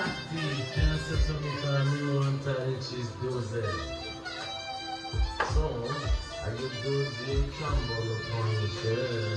وقتی جنستو میفهمی مهمترین چیز دوزه، چون اگه دوز یکم بالا پایین شه